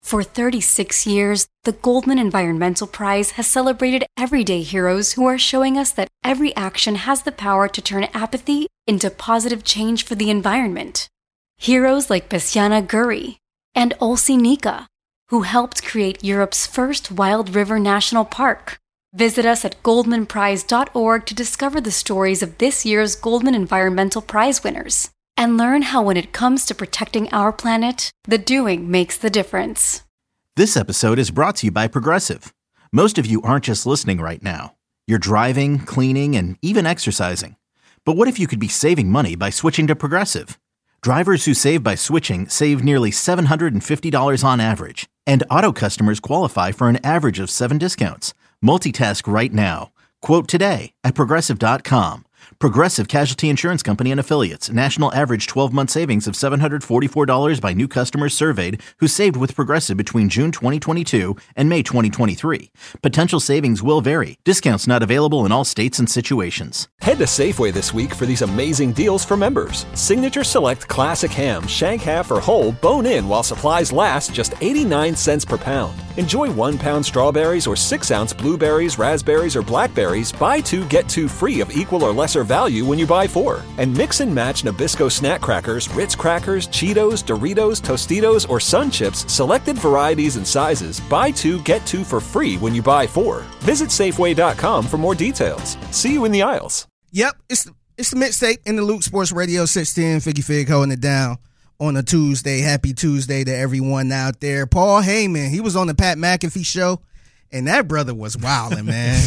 For 36 years, the Goldman Environmental Prize has celebrated everyday heroes who are showing us that every action has the power to turn apathy into positive change for the environment. Heroes like Besiana Guri and Olsi Nika, who helped create Europe's first wild river national park. Visit us at goldmanprize.org to discover the stories of this year's Goldman Environmental Prize winners and learn how when it comes to protecting our planet, the doing makes the difference. This episode is brought to you by Progressive. Most of you aren't just listening right now. You're driving, cleaning, and even exercising. But what if you could be saving money by switching to Progressive? Drivers who save by switching save nearly $750 on average, and auto customers qualify for an average of 7 discounts. Multitask right now. Quote today at Progressive.com. Progressive Casualty Insurance Company and Affiliates. National average 12-month savings of $744 by new customers surveyed who saved with Progressive between June 2022 and May 2023. Potential savings will vary. Discounts not available in all states and situations. Head to Safeway this week for these amazing deals for members. Signature Select Classic Ham, Shank Half or Whole, bone-in while supplies last, just 89 cents per pound. Enjoy 1-pound strawberries or 6-ounce blueberries, raspberries, or blackberries. Buy 2, get 2 free of equal or lesser value when you buy 4. And mix and match Nabisco snack crackers, Ritz crackers, Cheetos, Doritos, Tostitos, or Sun Chips, selected varieties and sizes. Buy 2, get 2 for free when you buy 4. Visit Safeway.com for more details. See you in the aisles. Yep, it's the mixtape in the Luke Sports Radio 610. Figgy Fig holding it down on a Tuesday. Happy Tuesday to everyone out there. Paul Heyman, he was on the Pat McAfee show, and that brother was wilding, man.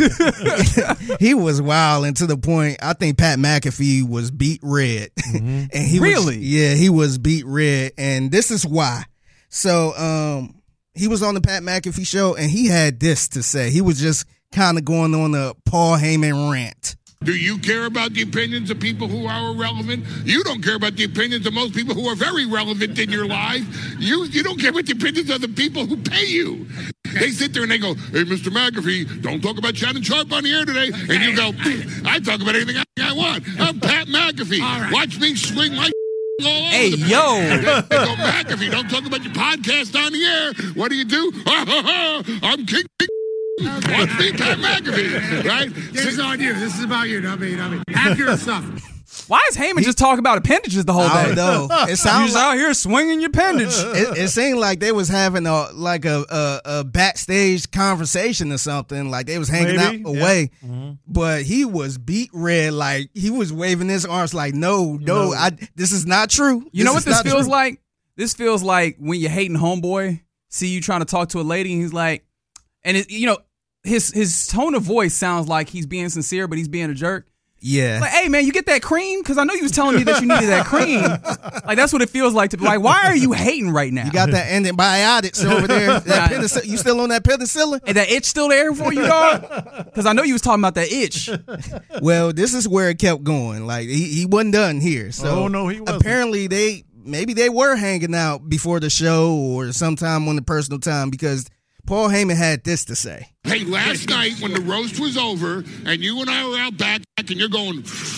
He was wilding to the point, I think Pat McAfee was beat red. Mm-hmm. And he really? He was beat red, and this is why. So he was on the Pat McAfee show, and he had this to say. He was just kind of going on the Paul Heyman rant. Do you care about the opinions of people who are irrelevant? You don't care about the opinions of most people who are very relevant in your life. You don't care about the opinions of the people who pay you. They sit there and they go, hey, Mr. McAfee, don't talk about Shannon Sharp on the air today. And you go, I talk about anything I want. I'm Pat McAfee. Right. Watch me swing my all over hey, the yo. They go, McAfee, don't talk about your podcast on the air. What do? I'm King. Okay. Watch me, Pat McAfee, right? This is on you. This is about you, not me. Accurate stuff. Why is Heyman just talking about appendages the whole day? I don't know. It sounds like, out here swinging your appendage. It seemed like they was having a backstage conversation or something. Like they was hanging out away. Yeah. Mm-hmm. But he was beat red. Like he was waving his arms like, no. This is not true. You know what this feels like? This feels like when you're hating homeboy, see you trying to talk to a lady, and he's like, and his tone of voice sounds like he's being sincere, but he's being a jerk. Yeah. Like, hey, man, you get that cream? Because I know you was telling me that you needed that cream. Like, that's what it feels like to be like, why are you hating right now? You got that antibiotics over there. That you still on that penicillin? And that itch still there for you, dog? Because I know you was talking about that itch. Well, this is where it kept going. Like, he wasn't done here. So no, he wasn't. Apparently, maybe they were hanging out before the show or sometime on the personal time because Paul Heyman had this to say. Hey, last night when the roast was over and you and I were out back and you're going,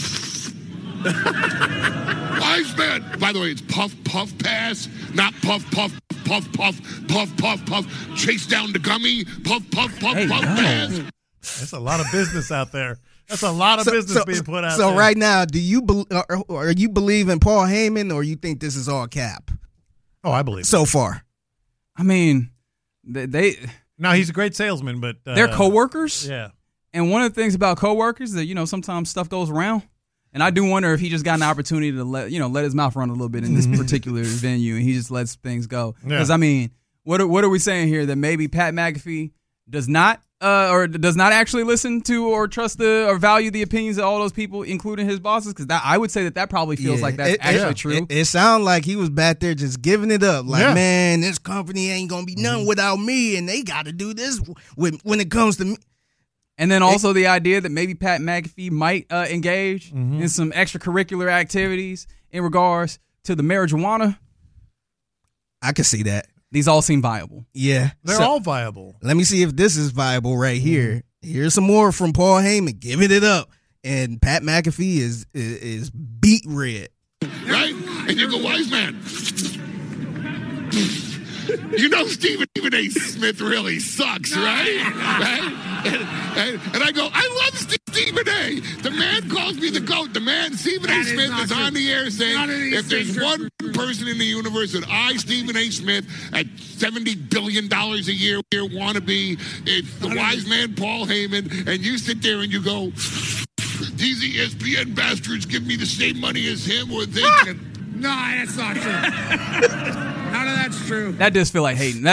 wise man. By the way, it's puff, puff, pass, not puff, puff, puff, puff, puff, puff, puff, chase down the gummy, puff, puff, puff, puff, pass. That's a lot of business out there. That's a lot of business being put out there. So right now, are you believe in Paul Heyman or you think this is all cap? Oh, I believe so it. far. I mean, they no, he's a great salesman, but they're coworkers. Yeah, and one of the things about coworkers is that sometimes stuff goes around, and I do wonder if he just got an opportunity to let his mouth run a little bit in this particular venue, and he just lets things go. Because I mean, what are we saying here that maybe Pat McAfee does not actually listen to or trust or value the opinions of all those people, including his bosses? Because I would say that probably feels like that's actually true. It sounded like he was back there just giving it up. Like, man, this company ain't going to be nothing without me, and they got to do this when it comes to me. And then also the idea that maybe Pat McAfee might engage in some extracurricular activities in regards to the marijuana. I could see that. These all seem viable. Yeah. They're all viable. Let me see if this is viable right here. Here's some more from Paul Heyman, giving it up. And Pat McAfee is beat red. Right? And you go, wise man. You know Stephen A. Smith really sucks, right? And I go, I love Stephen A. The man calls me the GOAT. The man, Stephen A. Smith, is on the air saying, if there's one person in the universe that I, Stephen A. Smith, at $70 billion a year want to be, it's the wise man Paul Heyman. And you sit there and you go, these ESPN bastards give me the same money as him, or they can... No, that's not true. None of that's true. That does feel like hating.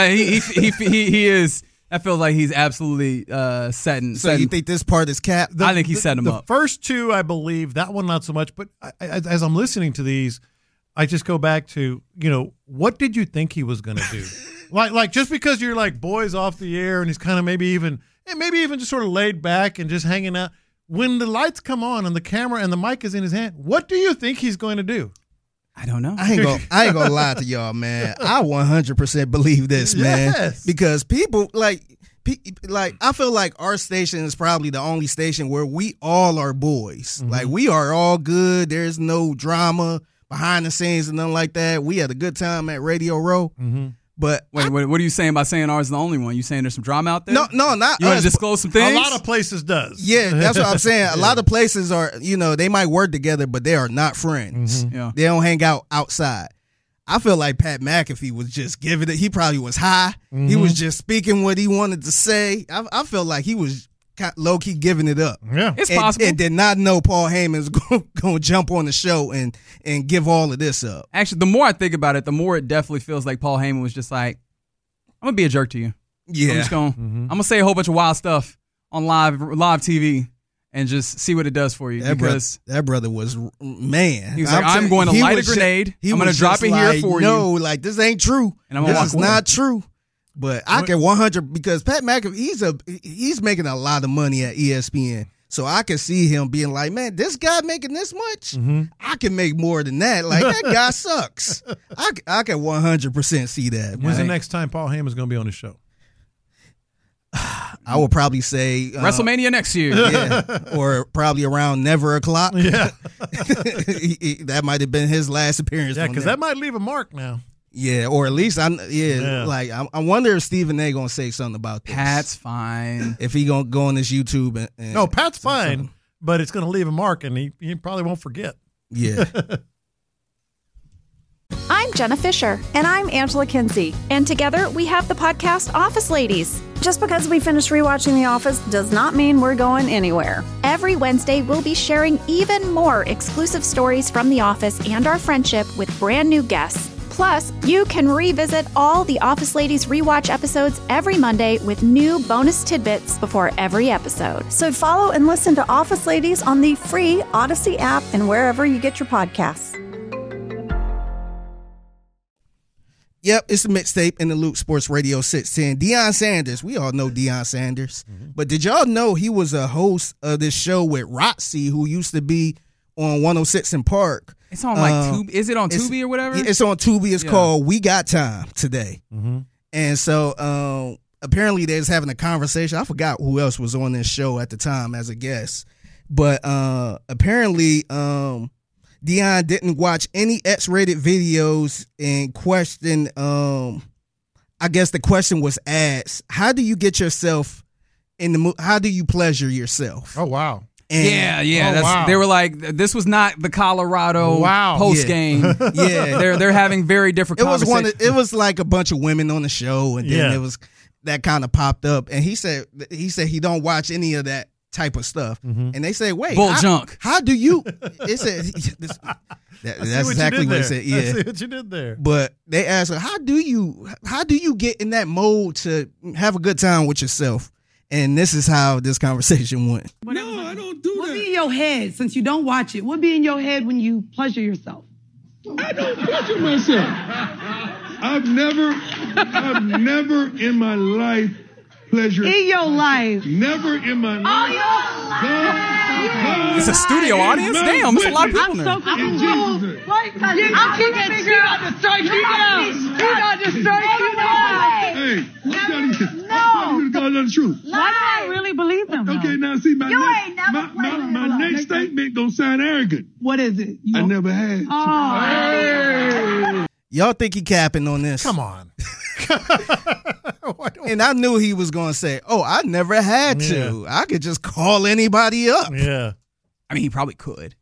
He is. That feels like he's absolutely setting. So you think this part is cap? I think he's setting him up. The first two, I believe, that one not so much. But as I'm listening to these, I just go back to, what did you think he was going to do? like just because you're like boys off the air and he's kind of maybe even just sort of laid back and just hanging out. When the lights come on and the camera and the mic is in his hand, what do you think he's going to do? I don't know. I ain't gonna lie to y'all, man. I 100% believe this, man. Yes. Because people like I feel like our station is probably the only station where we all are boys. Mm-hmm. Like we are all good. There's no drama behind the scenes and nothing like that. We had a good time at Radio Row. Mm-hmm. But wait, what are you saying by saying ours is the only one? You saying there's some drama out there? No, not you want us. to disclose some things? A lot of places does. Yeah, that's what I'm saying. A lot of places are, they might work together, but they are not friends. Mm-hmm. Yeah. They don't hang out outside. I feel like Pat McAfee was just giving it. He probably was high. Mm-hmm. He was just speaking what he wanted to say. I feel like he was low-key giving it up. Yeah. It's possible. And did not know Paul Heyman's going to jump on the show and give all of this up. Actually, the more I think about it, the more it definitely feels like Paul Heyman was just like, I'm going to be a jerk to you. Yeah. I'm just going I'm going to say a whole bunch of wild stuff on live TV and just see what it does for you. That brother was, man. He was like, I'm going to light a grenade. I'm going to drop it here for you. No, like, this ain't true. And I'm this is not true. But I can 100, because Pat McAfee, he's making a lot of money at ESPN. So I can see him being like, man, this guy making this much? Mm-hmm. I can make more than that. Like, that guy sucks. I can 100% see that. When's the next time Paul Heyman's going to be on the show? I would probably say WrestleMania next year. Yeah, or probably around Never O'Clock. Yeah. That might have been his last appearance. Yeah, because that might leave a mark now. Yeah, or at least I wonder if Stephen A. gonna say something about this. Pat's fine. If he gonna go on his YouTube and no, Pat's fine, but it's gonna leave a mark, and he probably won't forget. Yeah. I'm Jenna Fisher. And I'm Angela Kinsey. And together we have the podcast Office Ladies. Just because we finished rewatching The Office does not mean we're going anywhere. Every Wednesday, we'll be sharing even more exclusive stories from The Office and our friendship with brand new guests. Plus, you can revisit all the Office Ladies rewatch episodes every Monday with new bonus tidbits before every episode. So follow and listen to Office Ladies on the free Odyssey app and wherever you get your podcasts. Yep, it's a mixtape in the Loop Sports Radio 610. Deion Sanders, we all know Deion Sanders. Mm-hmm. But did y'all know he was a host of this show with Roxy, who used to be on 106 in Park? It's on like Tubi. Is it on Tubi or whatever? It's on Tubi. It's called We Got Time Today. Mm-hmm. And so apparently they was having a conversation. I forgot who else was on this show at the time as a guest. But apparently Deion didn't watch any X-rated videos and questioned, I guess the question was asked, how do you get yourself in the how do you pleasure yourself? Oh, wow. And, wow. They were like, this was not the Colorado post game. Yeah, they're having very different conversations. It was like a bunch of women on the show, and then it was that kind of popped up. And he said he don't watch any of that type of stuff. Mm-hmm. And they say, wait, junk. How do you? It said that's exactly what he said. Yeah, I see what you did there. But they asked her, how do you get in that mode to have a good time with yourself? And this is how this conversation went. No, I don't do that. What be in your head, since you don't watch it? What be in your head when you pleasure yourself? I don't pleasure myself. I've never in my life pleasured. In your life. Never in my life. It's a studio audience? Damn, there's a lot of people there. I'm so confused. I'm trying to figure out to strike you down. He's not to strike you down. Hey, I'm telling you the truth. Why do I really believe him? Okay, now see, my next statement don't sound arrogant. What is it? I never had. Y'all think he capping on this? Come on. And I knew he was going to say, "Oh, I never had to. I could just call anybody up." Yeah. I mean, he probably could.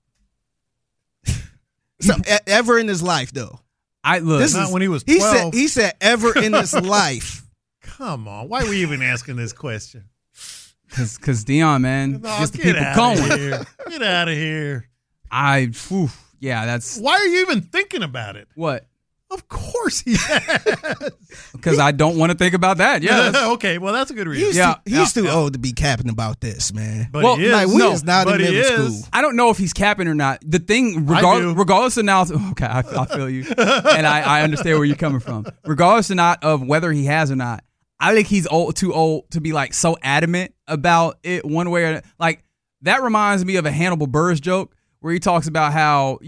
So, ever in his life, though. Not when he was 12. He said ever in his life. Come on. Why are we even asking this question? Because Deion, man, gets the people going. Get out of here. Yeah, that's. Why are you even thinking about it? What? Of course he has. Because I don't want to think about that. Yeah. Okay, well, that's a good reason. He's too old to be capping about this, man. But he is. Like, we is not in middle school. I don't know if he's capping or not. The thing, regardless of now, okay, I feel you. And I understand where you're coming from. Regardless or not of whether he has or not, I think he's too old to be like so adamant about it one way or like that reminds me of a Hannibal Buress joke where he talks about how,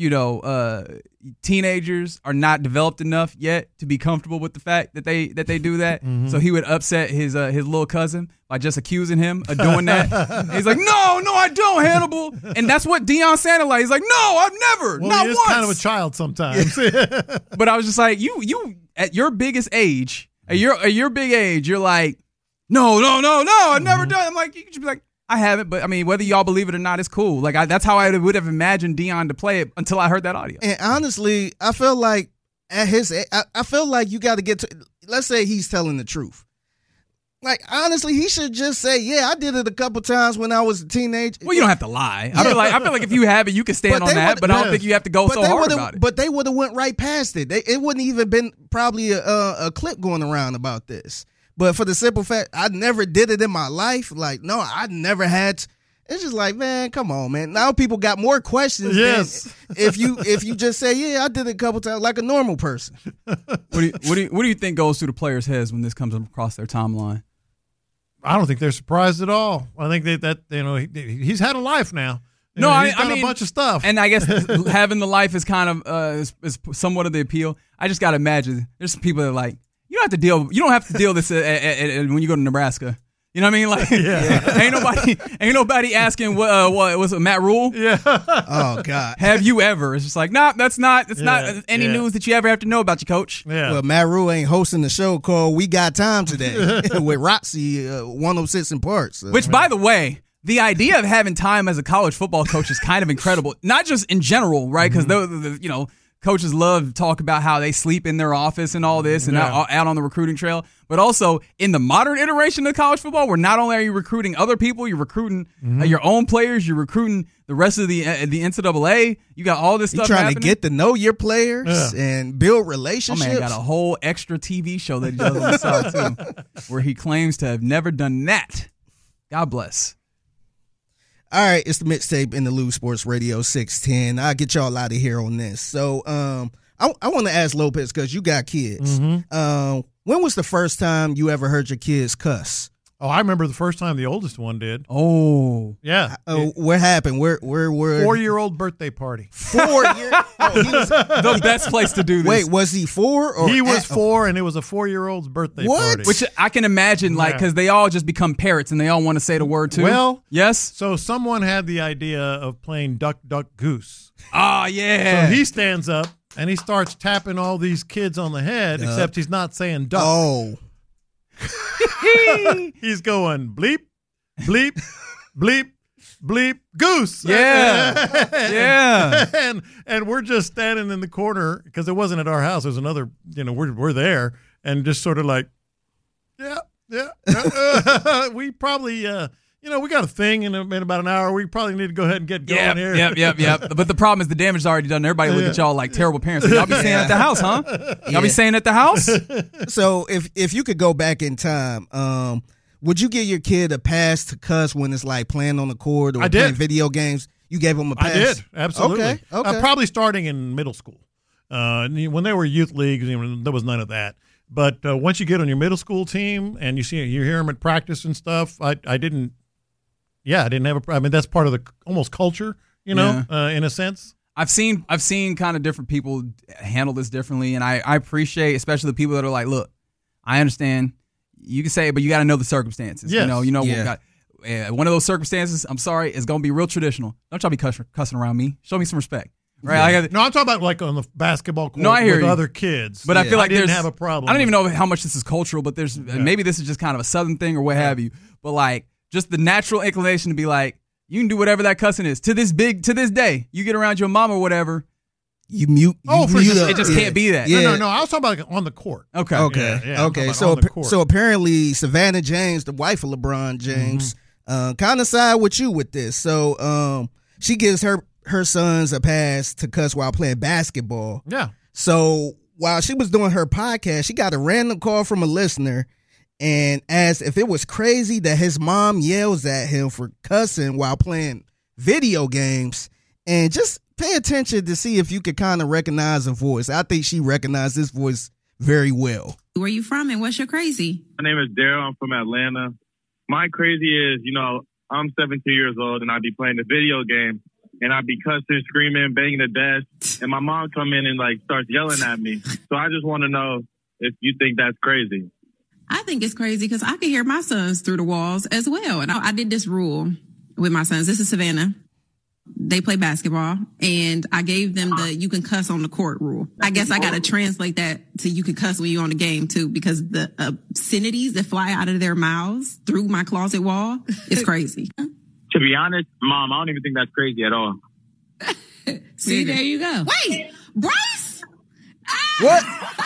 teenagers are not developed enough yet to be comfortable with the fact that they do that. Mm-hmm. So he would upset his little cousin by just accusing him of doing that. And he's like, no, I don't, Hannibal. And that's what Deion sounded like. He's like, no, I've never, not he is once. Kind of a child sometimes. But I was just like, you at your biggest age, at your big age, you're like, no, I've never done it. I'm like, you could just be like, I haven't, but I mean, whether y'all believe it or not, it's cool. Like that's how I would have imagined Deion to play it until I heard that audio. And honestly, I feel like at his, I feel like you got to get to. Let's say he's telling the truth. Like honestly, he should just say, "Yeah, I did it a couple times when I was a teenager." Well, you don't have to lie. I feel like if you have it, you can stand on that. But I don't think you have to go so hard about it. But they would have went right past it. It wouldn't even been probably a clip going around about this. But for the simple fact, I never did it in my life. Like, no, I never had. It's just like, man, come on, man. Now people got more questions. Yes. Than if you just say, yeah, I did it a couple times, like a normal person. What do you think goes through the players' heads when this comes across their timeline? I don't think they're surprised at all. I think that he's had a life now. He's done a bunch of stuff. And I guess having the life is kind of is somewhat of the appeal. I just got to imagine there's some people that are like, you don't have to deal this when you go to Nebraska. You know what I mean? Like, ain't nobody asking what was it, Matt Rule? Yeah. Oh God. Have you ever? It's just like, nah, it's not any news that you ever have to know about your coach. Yeah. Well, Matt Rule ain't hosting the show called We Got Time Today with Roxy 106 in Parts. Which, by the way, the idea of having time as a college football coach is kind of incredible. Not just in general, right? Because coaches love to talk about how they sleep in their office and all this and out on the recruiting trail. But also in the modern iteration of college football, where not only are you recruiting other people, you're recruiting your own players, you're recruiting the rest of the NCAA. You got all this stuff trying happening. to get to know your players and build relationships. Oh, man, got a whole extra TV show that he does on the side, too, where he claims to have never done that. God bless. All right, it's the mixtape in the Lou Sports Radio 610. I'll get y'all out of here on this. So I want to ask Lopez, because you got kids. Mm-hmm. When was the first time you ever heard your kids cuss? Oh, I remember the first time the oldest one did. Oh. Yeah. What happened? Where 4-year-old birthday party. 4 years? He was the best place to do this. Wait, was he 4? Or he was 4, and it was a 4-year-old's birthday party. Which I can imagine, because they all just become parrots and they all want to say the word too. Well, yes. So someone had the idea of playing Duck, Duck, Goose. Oh, yeah. So he stands up and he starts tapping all these kids on the head, except he's not saying duck. Oh. He's going bleep, bleep, bleep, bleep, goose. Yeah. Yeah. And we're just standing in the corner, because it wasn't at our house. It was another, we're there, and just sort of like, we probably, we got a thing in about an hour. We probably need to go ahead and get going here. Yep. But the problem is the damage is already done. Everybody look at y'all like terrible parents. So y'all be saying at the house, huh? Y'all be saying at the house? So if you could go back in time, would you give your kid a pass to cuss when it's like playing on the court or playing video games? You gave him a pass? I did, absolutely. Okay. Probably starting in middle school. When they were youth leagues, there was none of that. But once you get on your middle school team and you hear them at practice and stuff, I didn't have I mean, that's part of the almost culture, in a sense. I've seen kind of different people handle this differently, and I appreciate, especially the people that are like, look, I understand you can say it, but you got to know the circumstances. Yes. One of those circumstances, I'm sorry, is going to be real traditional. Don't y'all be cussing around me. Show me some respect. right? Yeah. No, I'm talking about like on the basketball court I hear with you. other kids. But I feel like didn't there's have a problem. I don't even know how much this is cultural, but there's maybe this is just kind of a Southern thing or what have you. But like just the natural inclination to be like, you can do whatever that cussing is to this day. You get around your mom or whatever. You mute. For sure. It just can't be that. Yeah. No. I was talking about like on the court. Okay. Yeah, So apparently Savannah James, the wife of LeBron James, kind of side with you with this. So she gives her sons a pass to cuss while playing basketball. Yeah. So while she was doing her podcast, she got a random call from a listener and asked if it was crazy that his mom yells at him for cussing while playing video games. And just pay attention to see if you could kind of recognize a voice. I think she recognized this voice very well. Where you from and what's your crazy? My name is Daryl. I'm from Atlanta. My crazy is, I'm 17 years old and I be playing the video game and I be cussing, screaming, banging the desk, and my mom come in and like starts yelling at me. So I just want to know if you think that's crazy. I think it's crazy because I can hear my sons through the walls as well. And I did this rule with my sons. This is Savannah. They play basketball, and I gave them the you can cuss on the court rule. I guess I got to translate that to you can cuss when you're on the game, too, because the obscenities that fly out of their mouths through my closet wall is crazy. To be honest, Mom, I don't even think that's crazy at all. See, there you go. Wait, Bryce? What?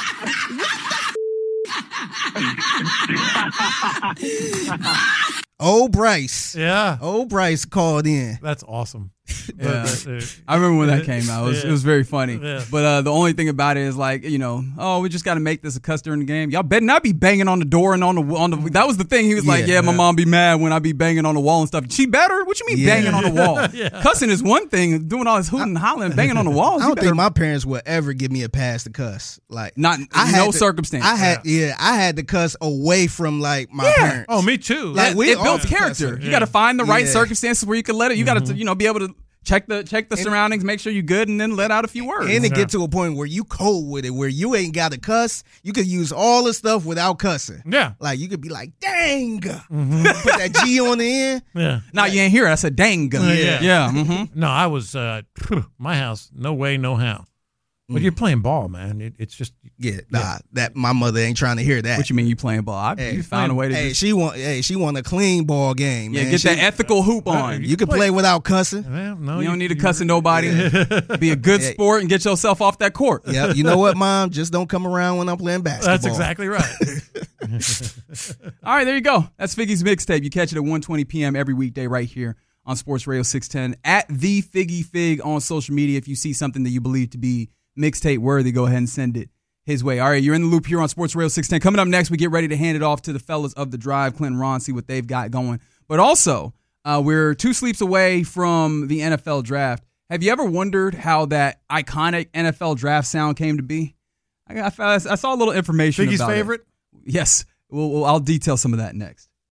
Old Bryce. Yeah. Old Bryce called in. That's awesome. Yeah. I remember when that came out. It was very funny. Yeah. But the only thing about it is like, we just got to make this a cuss during the game. Y'all better not be banging on the door and on the. That was the thing. He was like, my mom be mad when I be banging on the wall and stuff. She better? What you mean banging on the wall? Cussing is one thing. Doing all this hooting and hollering, banging on the walls. I don't think my parents would ever give me a pass to cuss. Like not circumstance. I had to cuss away from like my parents. Oh, me too. Like it builds character. You got to find the right circumstances where you can let it. You got to be able to check the surroundings, make sure you're good, and then let out a few words. And to get to a point where you cold with it, where you ain't got to cuss. You could use all the stuff without cussing. Yeah. Like you could be like, dang. Put that G on the end. Yeah. No, you ain't hear it. I said dang. Yeah. Mm-hmm. No, I was, my house, no way, no how. But you're playing ball, man. It's just that my mother ain't trying to hear that. What you mean you playing ball? You found a way to. She want a clean ball game. Yeah, man. get that ethical hoop on. You can play without cussing. Well, no, you don't need to cuss at nobody. Be a good sport and get yourself off that court. Yeah, you know what, Mom? Just don't come around when I'm playing basketball. That's exactly right. All right, there you go. That's Figgy's Mixtape. You catch it at 1:20 p.m. every weekday right here on Sports Radio 610 at the Figgy Fig on social media. If you see something that you believe to be mixtape worthy, go ahead and send it his way. All right, you're in the loop here on Sports Radio 610. Coming up next, we get ready to hand it off to the fellas of The Drive, Clint and Ron, see what they've got going. But also, we're 2 sleeps away from the NFL draft. Have you ever wondered how that iconic NFL draft sound came to be? I saw a little information Figgy's about favorite? It. Yes. I'll detail some of that next.